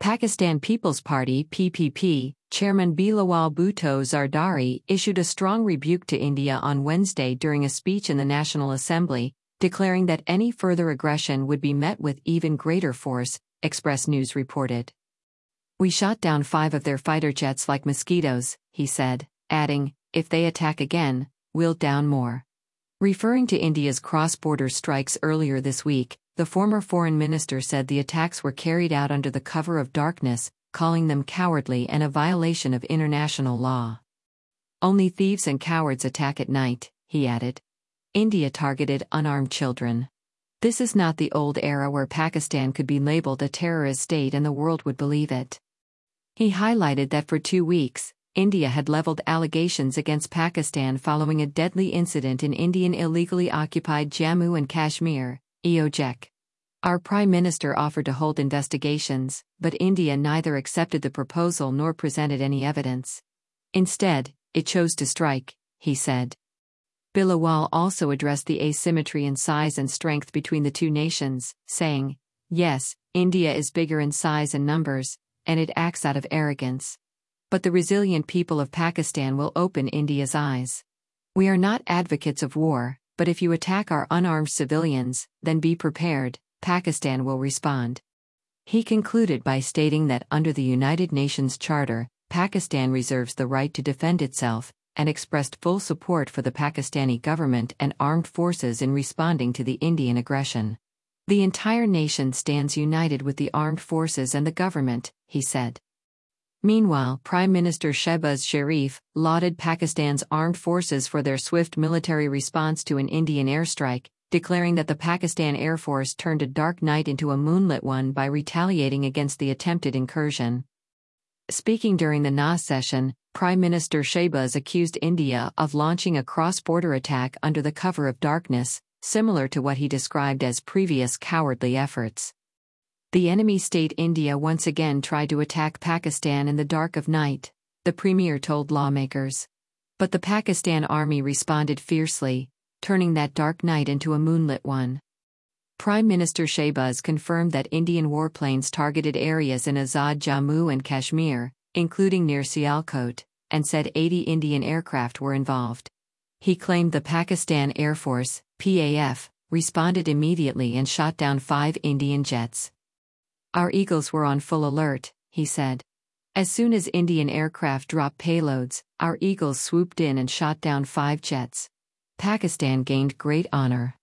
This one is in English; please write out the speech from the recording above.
Pakistan People's Party (PPP) Chairman Bilawal Bhutto Zardari issued a strong rebuke to India on Wednesday during a speech in the National Assembly, declaring that any further aggression would be met with even greater force, Express News reported. "We shot down 5 of their fighter jets like mosquitoes," he said, adding, "If they attack again, we'll down more." Referring to India's cross-border strikes earlier this week, the former foreign minister said the attacks were carried out under the cover of darkness, calling them cowardly and a violation of international law. "Only thieves and cowards attack at night," he added. India targeted unarmed children. "This is not the old era where Pakistan could be labeled a terrorist state and the world would believe it." He highlighted that for 2 weeks, India had leveled allegations against Pakistan following a deadly incident in Indian illegally occupied Jammu and Kashmir, EOJK. "Our Prime Minister offered to hold investigations, but India neither accepted the proposal nor presented any evidence. Instead, it chose to strike," he said. Bilawal also addressed the asymmetry in size and strength between the two nations, saying, "Yes, India is bigger in size and numbers, and it acts out of arrogance. But the resilient people of Pakistan will open India's eyes. We are not advocates of war, but if you attack our unarmed civilians, then be prepared, Pakistan will respond." He concluded by stating that under the United Nations Charter, Pakistan reserves the right to defend itself, and expressed full support for the Pakistani government and armed forces in responding to the Indian aggression. "The entire nation stands united with the armed forces and the government," he said. Meanwhile, Prime Minister Shehbaz Sharif lauded Pakistan's armed forces for their swift military response to an Indian airstrike, declaring that the Pakistan Air Force turned a dark night into a moonlit one by retaliating against the attempted incursion. Speaking during the NAS session, Prime Minister Shehbaz accused India of launching a cross-border attack under the cover of darkness, similar to what he described as previous cowardly efforts. "The enemy state India once again tried to attack Pakistan in the dark of night," the premier told lawmakers. "But the Pakistan army responded fiercely, turning that dark night into a moonlit one." Prime Minister Shehbaz confirmed that Indian warplanes targeted areas in Azad Jammu and Kashmir, including near Sialkot, and said 80 Indian aircraft were involved. He claimed the Pakistan Air Force, PAF, responded immediately and shot down 5 Indian jets. "Our Eagles were on full alert," he said. "As soon as Indian aircraft dropped payloads, our Eagles swooped in and shot down 5 jets. Pakistan gained great honor."